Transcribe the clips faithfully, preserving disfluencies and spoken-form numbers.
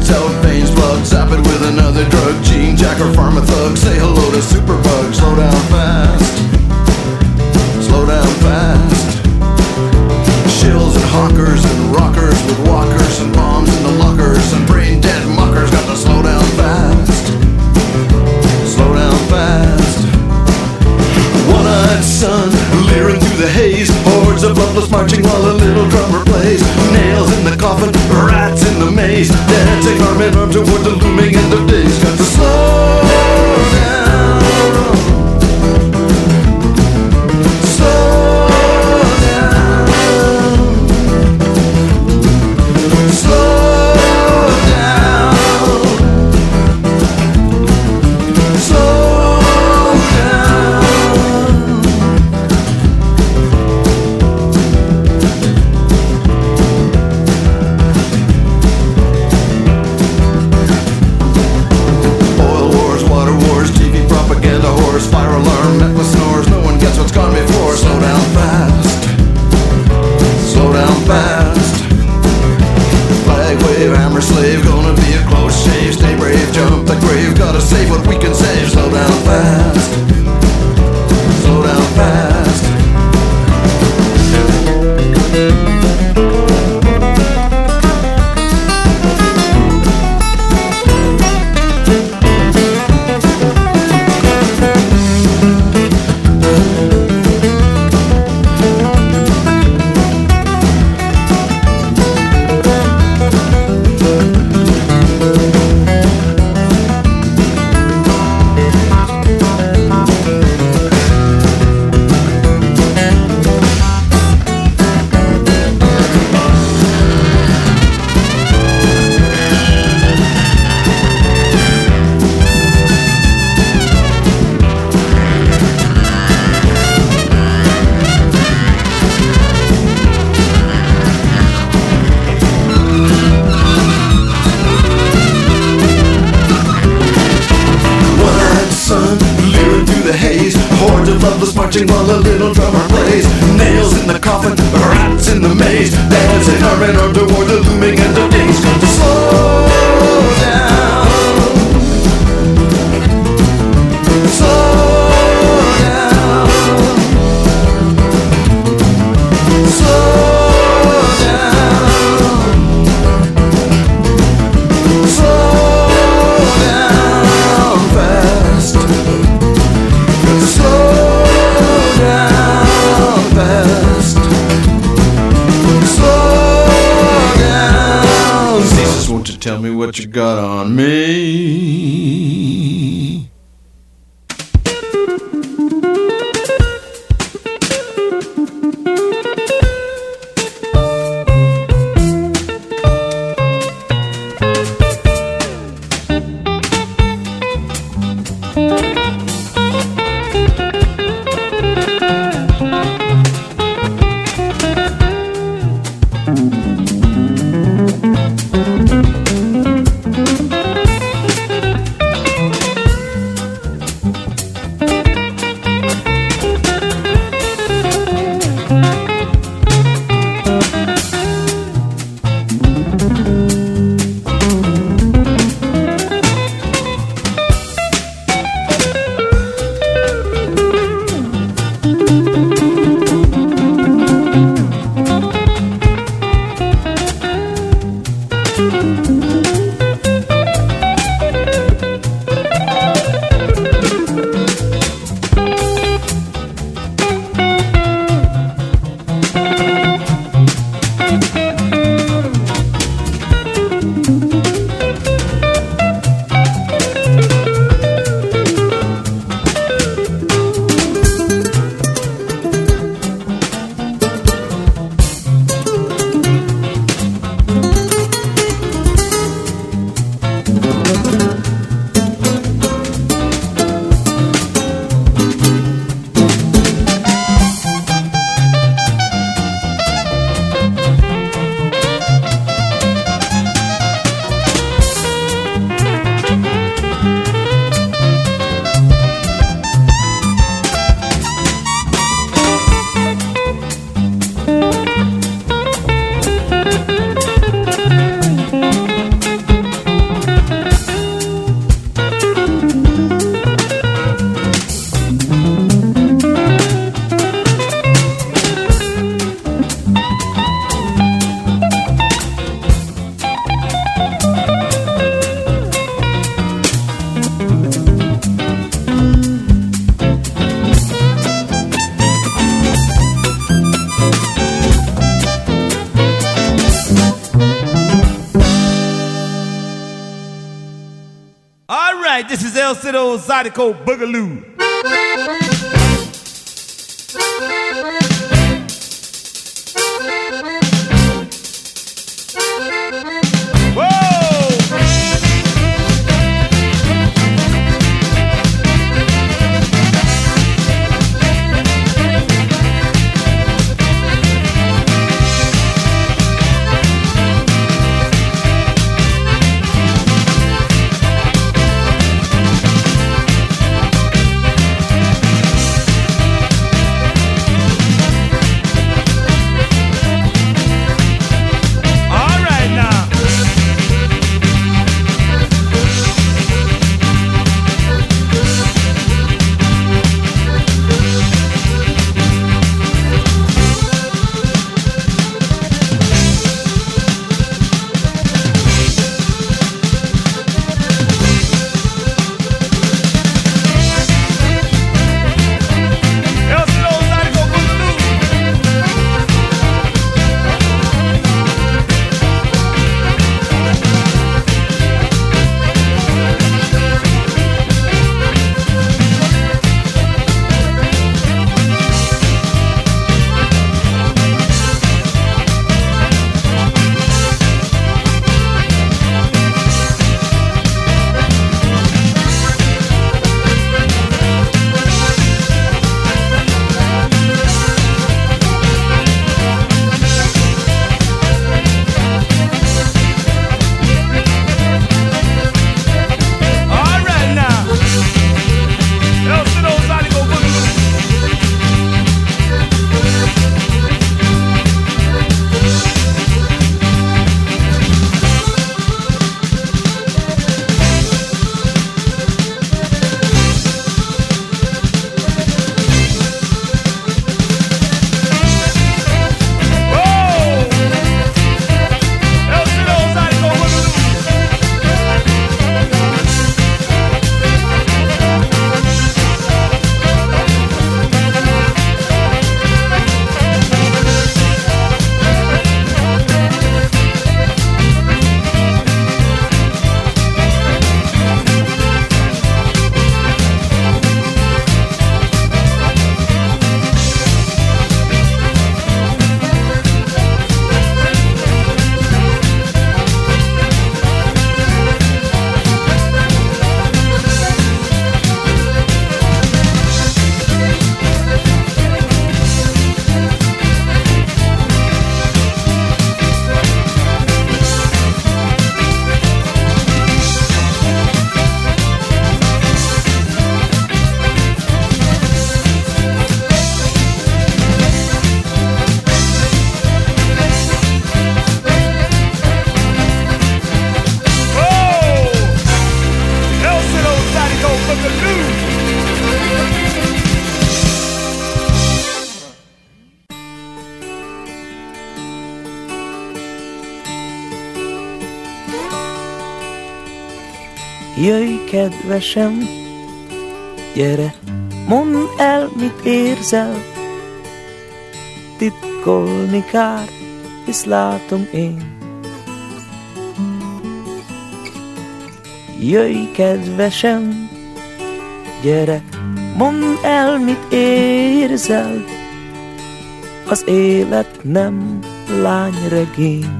Tout veins, blood, zap it with another drug. Gene Jacker, pharma thug, say hello to superbug. Slow down fast, slow down fast. Shills and hawkers and rockers with walkers and bombs in the lockers and brain dead mockers got to slow down fast, slow down fast. One-eyed sun leering through the haze, hordes of loveless marching while a little drummer plays. Nails in the coffin, rats in the maze, dancing arm in arm toward the looming end of days. Got to slow down, slow down, slow down, slow down. Oil wars, water wars, T V propaganda horrors, fire alarm, met with snores. No one gets what's gone before. Slow down fast, slow down fast. Flag wave, hammer slave, gonna be a close shave. Stay brave, jump the grave, gotta save what we can save. Slow down fast, slow down fast. Hordes of loveless marching while a little drummer plays. Nails in the coffin, rats in the maze, dancing arm in arm toward the looming end of days. Got to slow down, slow down, slow down, slow down fast. Slow down fast, slow down. Jesus, won't you tell me what you got on me? right, this is El Cido Zydeco Boogaloo. Jöjj, kedvesem, gyere, mondd el, mit érzel. Titkolni kár, hisz látom én. Jöjj, kedvesem, gyere, mondd el, mit érzel. Az élet nem lányregény.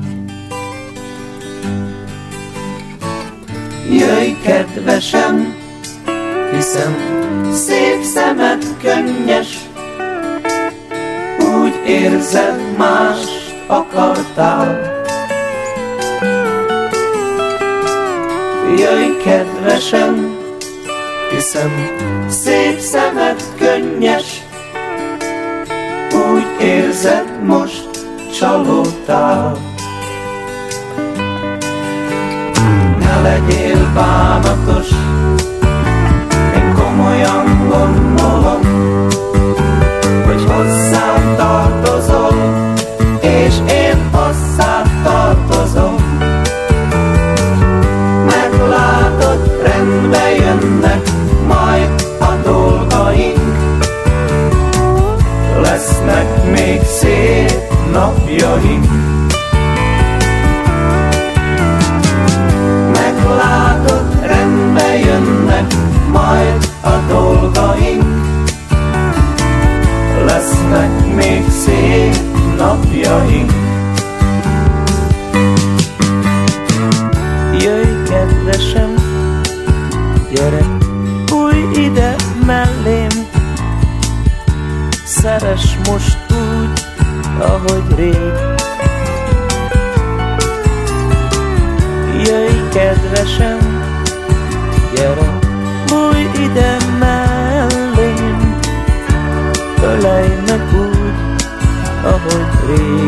Jöjj, kedvesem, hiszem szép szemed könnyes. Úgy érzed, mást akartál. Jöjj, kedvesem, hiszem szép szemed könnyes. Úgy érzed, most csalódtál. Ne legyél bánatos, én komolyan gondolom, hogy hozzám tartozol, és én hozzád tartozom. Meglátod, rendbe jönnek majd a dolgaink, lesznek még szép napjaink. Meglátod, rendbe jönnek kedvesem, gyere, bújj ide mellém, szeress most úgy, ahogy rég. Jöjj, kedvesem, gyere, bújj ide mellém, ölelj meg úgy, ahogy rég.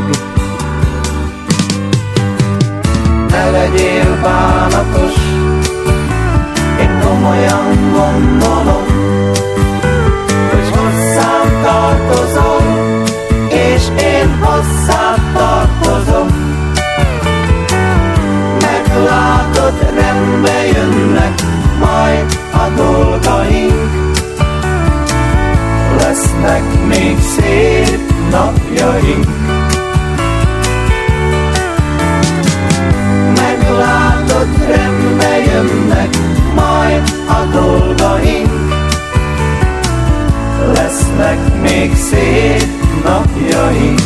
Ne legyél bánatos, én komolyan gondolom, hogy hozzám tartozol, és én hozzád tartozom. Meglátod, rendbe jönnek majd a dolgaink, lesznek még szép napjaink. Meglátod, rendbe jönnek majd a dolgaink, lesznek még szép napjaink.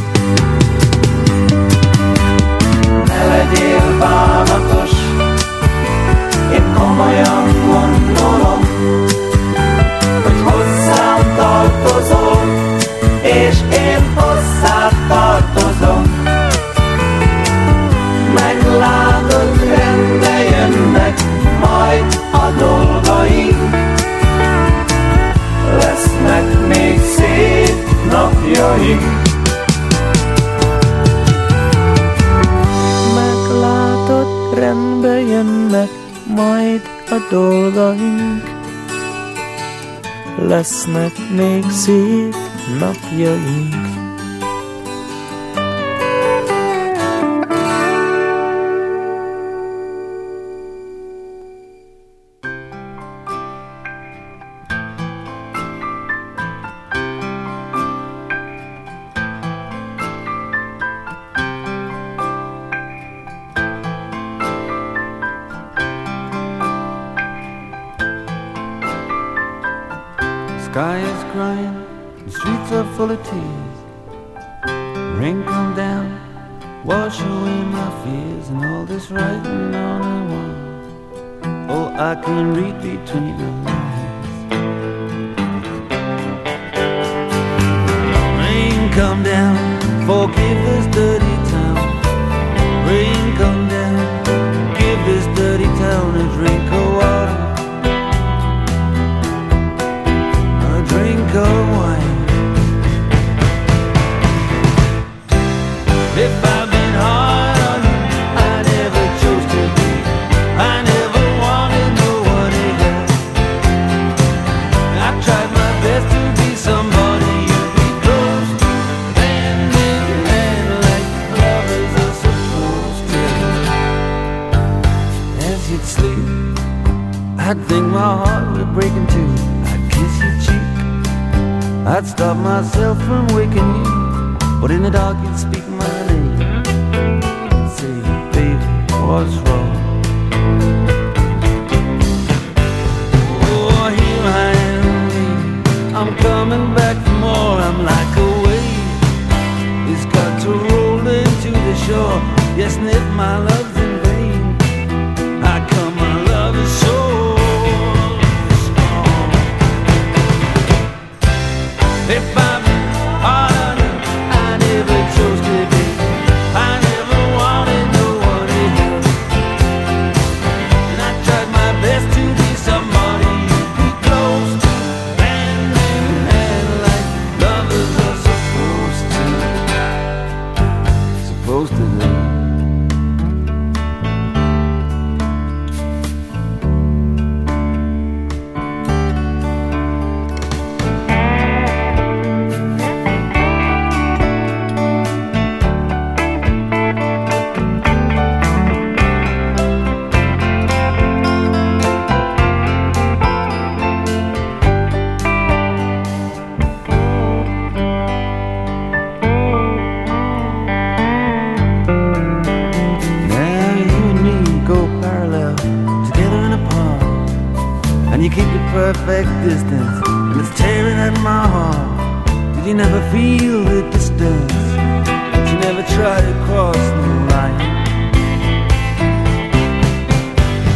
Ne legyél bánatos, én komolyan gondolom, hogy hozzám tartozol, és én hozzád tartozom. Meglátod, rendbe jönnek majd a dolgaink, lesznek még szép napjaink. Meglátod, rendbe jönnek majd a dolgaink, lesznek még szép napjaink. Sky is crying, the streets are full of tears. Rain come down, wash away my fears, and all this writing on the wall, oh, I can read between the lines. Rain come down, forgive this dirty town. Rain come down, give this dirty town a drink of water, drink of wine. If I've been hard on you, I never chose to be. I never wanted no one else. I tried my best to be somebody you'd be close to, hand in hand like lovers are supposed to. As you'd sleep, I'd think my heart would break in two. I'd kiss your cheek, I'd stop myself from waking you, but in the dark you'd speak my name and say, baby, what's wrong? Oh, here I am, I'm coming back for more. I'm like a wave, it's got to roll into the shore. Yes, and if my love's in vain, I come, my love is so strong. If I've been hard on you, I never chose to be. I never wanted no one else, and I tried my best to be somebody you'd be close to, hand in hand like lovers are supposed to, supposed to do. And you keep your perfect distance, and it's tearing at my heart. Did you never feel the distance? Did you never try to cross the line?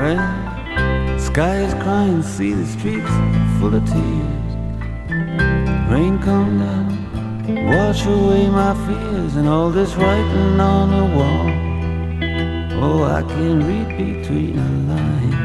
rain. Sky is crying, see the streets full of tears. Rain come down, wash away my fears, and all this writing on the wall. Oh, I can read between the lines.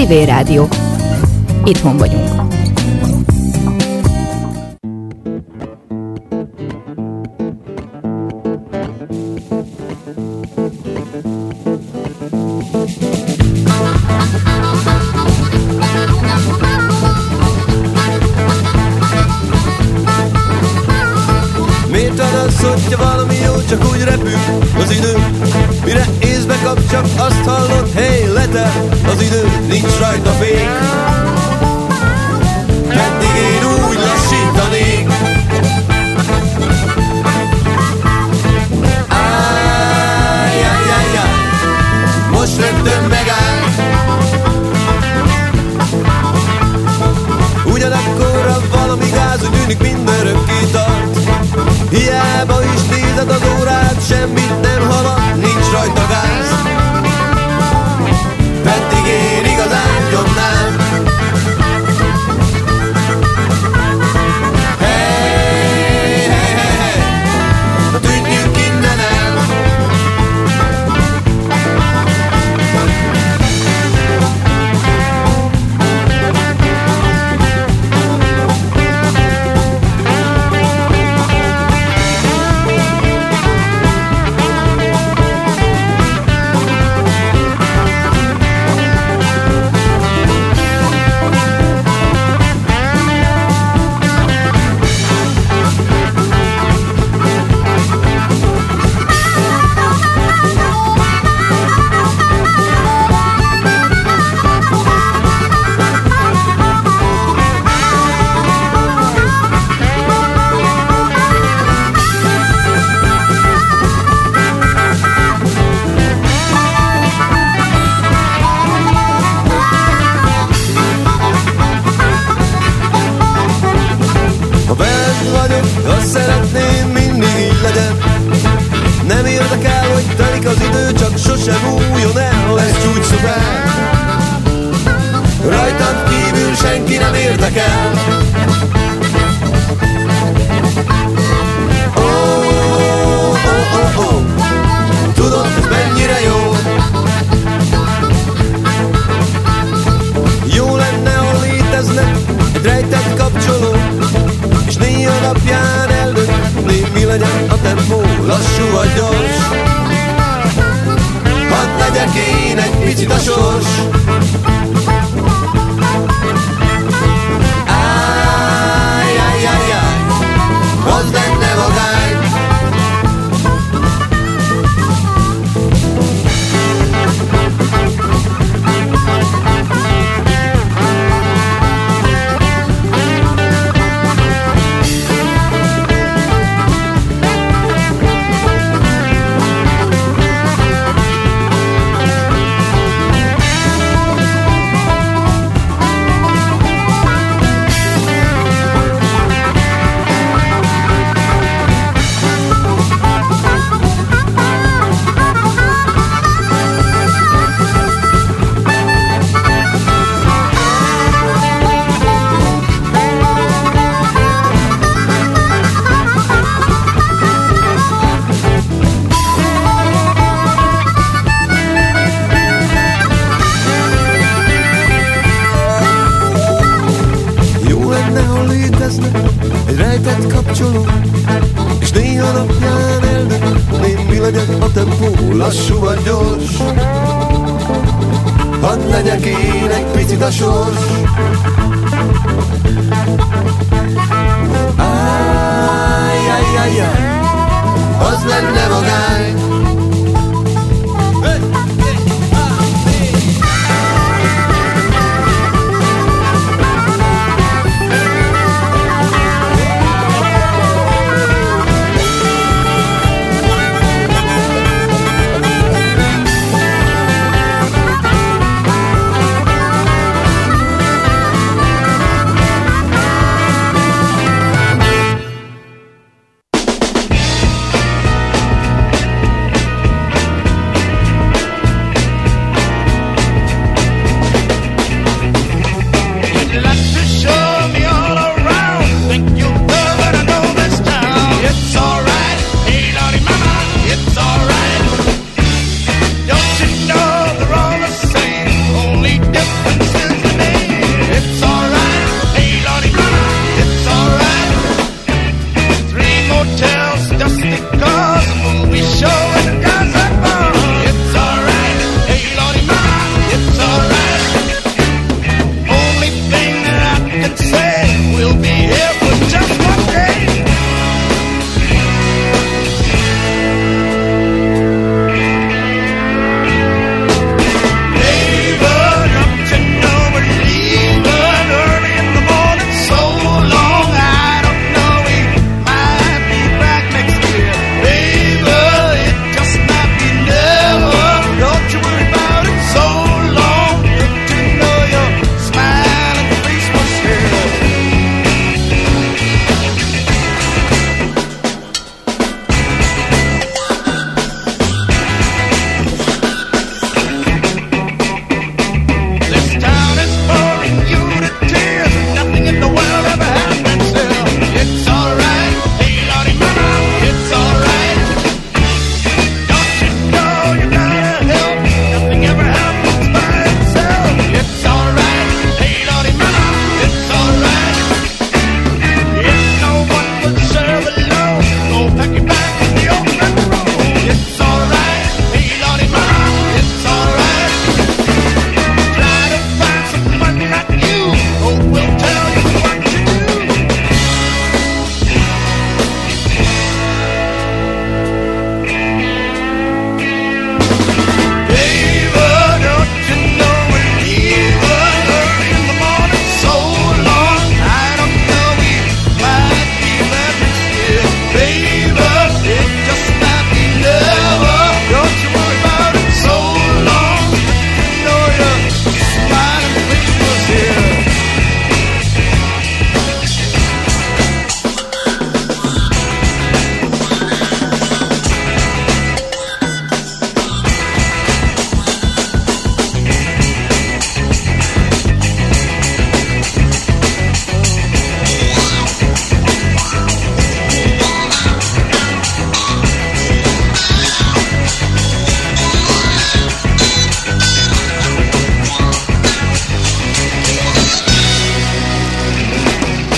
Civil Rádió. Itthon vagyunk. Miért van az, hogyha valami jó, csak úgy repül az idő? Mire észbe kap, csak azt hallod, hey, letel az idő, nincs rajta fék. Pedig én úgy lassítanék. Ájjájjájjáj, most rögtön megáll. Ugyanakkorra valami gáz, úgy tűnik mindörökké tart. Hiába is nézed az órát, semmit nem halad, nincs rajta gáz. Pedig én igazán nyomnám. Hey, hey, hey, hey, na tűnjünk innen el. Azt szeretném, mindig így legyen. Nem érdekel, hogy telik az idő, csak sosem újjon el. Ez csúcs szuper. Rajtad kívül senki nem érdekel. Ó, ó, ó, ó, tudod, ez mennyire jó. Jó lenne, ha létezne egy rejtett kapcsoló, és néha napján eldöntni, mi legyen a tempó, lassú vagy gyors. Hadd legyek én egy picit a sors. Ájjájjájjáj, az lenne vagány. Egy rejtett kapcsoló, és néha napján eldöntném, mi legyen a tempó, lassú vagy gyors. Hadd legyek én egy picit a sors. Ájjájjájjáj, az lenne magány. Difference Say